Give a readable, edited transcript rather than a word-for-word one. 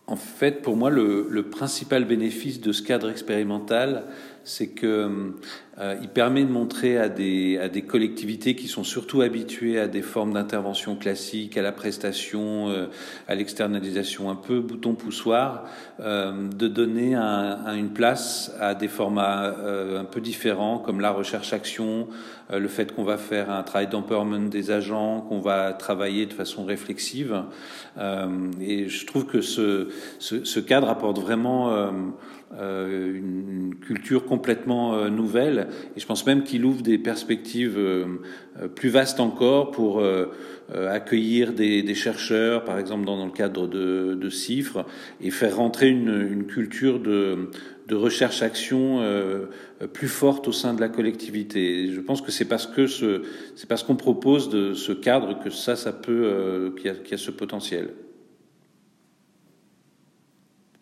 En fait, pour moi, le principal bénéfice de ce cadre expérimental, c'est que il permet de montrer à des collectivités qui sont surtout habituées à des formes d'intervention classiques, à la prestation, à l'externalisation un peu bouton poussoir, de donner une place à des formats un peu différents, comme la recherche-action, le fait qu'on va faire un travail d'empowerment des agents, qu'on va travailler de façon réflexive. Et je trouve que ce cadre apporte vraiment une culture complètement nouvelle, et je pense même qu'il ouvre des perspectives plus vastes encore pour accueillir des chercheurs, par exemple dans le cadre de CIFRE, et faire rentrer une culture de recherche-action plus forte au sein de la collectivité. Et je pense que c'est parce qu'on propose de ce cadre que ça peut qu'il y a ce potentiel.